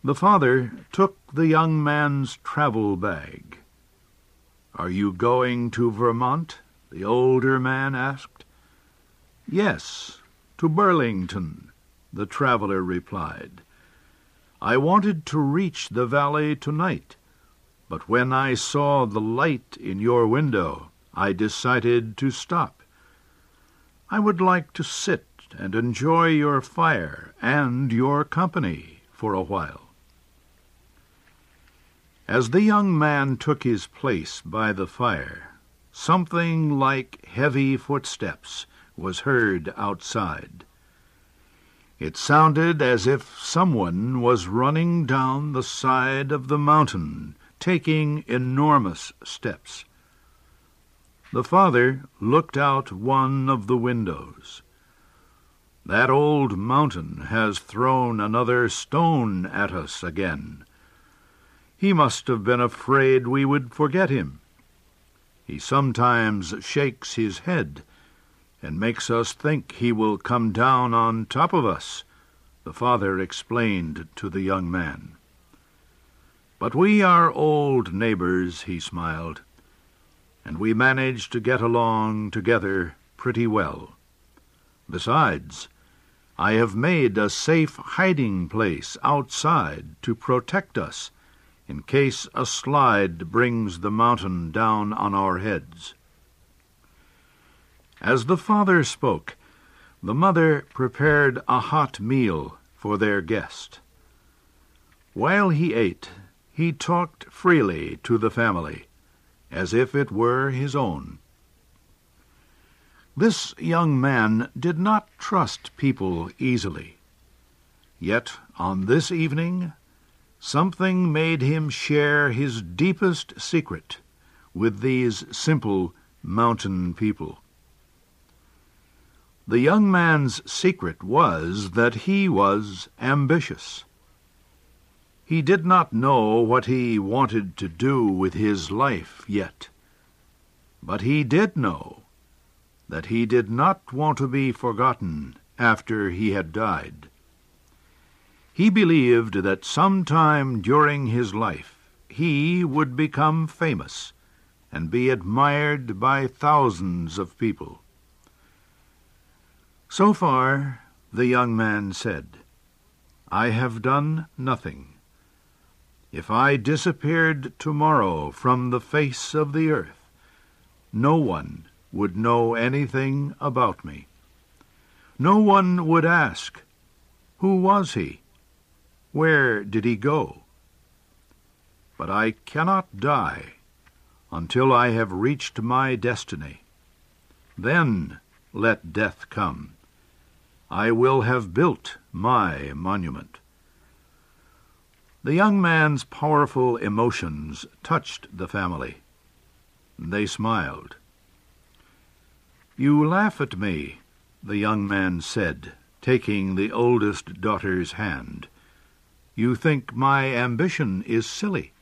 The father took the young man's travel bag. "Are you going to Vermont?" the older man asked. "Yes, to Burlington," the traveler replied. "I wanted to reach the valley tonight, but when I saw the light in your window, I decided to stop. I would like to sit and enjoy your fire and your company for a while." As the young man took his place by the fire, something like heavy footsteps was heard outside. It sounded as if someone was running down the side of the mountain, taking enormous steps. The father looked out one of the windows. "That old mountain has thrown another stone at us again. He must have been afraid we would forget him. He sometimes shakes his head and makes us think he will come down on top of us," the father explained to the young man. "But we are old neighbors," he smiled, "and we manage to get along together pretty well. Besides, I have made a safe hiding place outside to protect us in case a slide brings the mountain down on our heads." As the father spoke, the mother prepared a hot meal for their guest. While he ate, he talked freely to the family, as if it were his own. This young man did not trust people easily. Yet on this evening, something made him share his deepest secret with these simple mountain people. The young man's secret was that he was ambitious. He did not know what he wanted to do with his life yet, but he did know that he did not want to be forgotten after he had died. He believed that sometime during his life he would become famous and be admired by thousands of people. "So far," the young man said, "I have done nothing. If I disappeared tomorrow from the face of the earth, no one would know anything about me. No one would ask, 'Who was he? Where did he go?' But I cannot die until I have reached my destiny. Then let death come. I will have built my monument." The young man's powerful emotions touched the family. They smiled. "You laugh at me," the young man said, taking the oldest daughter's hand. "You think my ambition is silly.